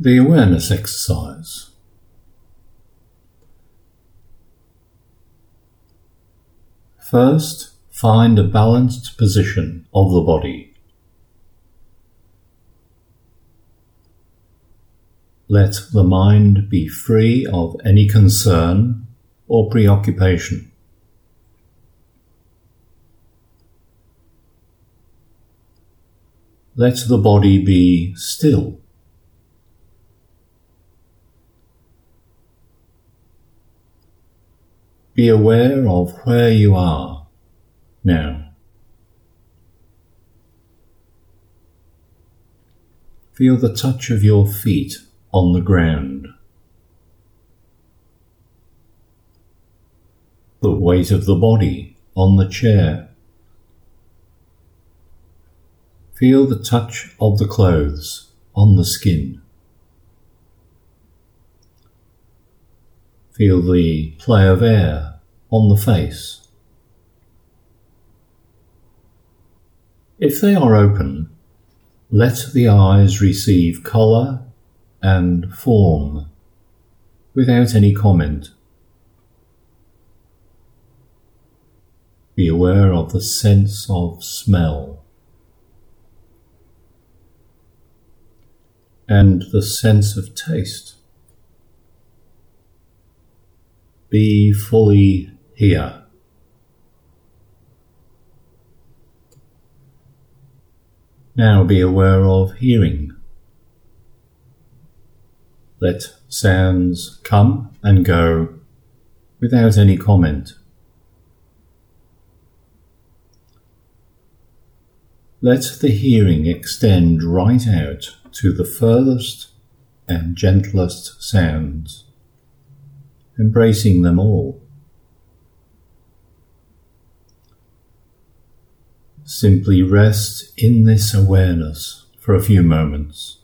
The awareness exercise. First, find a balanced position of the body. Let the mind be free of any concern or preoccupation. Let the body be still. Be aware of where you are now. Feel the touch of your feet on the ground. The weight of the body on the chair. Feel the touch of the clothes on the skin. Feel the play of air on the face. If they are open, let the eyes receive colour and form without any comment. Be aware of the sense of smell and the sense of taste. Be fully here. Now be aware of hearing. Let sounds come and go without any comment. Let the hearing extend right out to the furthest and gentlest sounds, embracing them all. Simply rest in this awareness for a few moments.